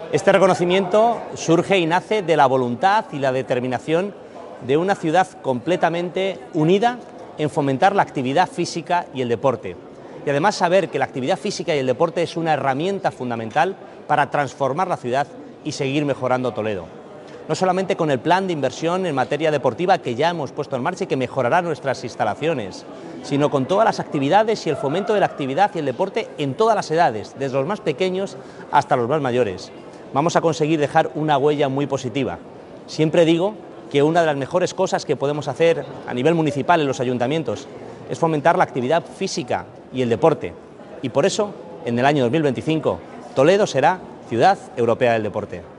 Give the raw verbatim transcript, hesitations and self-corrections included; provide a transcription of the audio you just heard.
Este reconocimiento surge y nace de la voluntad y la determinación de una ciudad completamente unida en fomentar la actividad física y el deporte. Y además saber que la actividad física y el deporte es una herramienta fundamental para transformar la ciudad y seguir mejorando Toledo. No solamente con el plan de inversión en materia deportiva que ya hemos puesto en marcha y que mejorará nuestras instalaciones, sino con todas las actividades y el fomento de la actividad y el deporte en todas las edades, desde los más pequeños hasta los más mayores. Vamos a conseguir dejar una huella muy positiva. Siempre digo que una de las mejores cosas que podemos hacer a nivel municipal en los ayuntamientos es fomentar la actividad física y el deporte. Y por eso, en el año dos mil veinticinco, Toledo será Ciudad Europea del Deporte.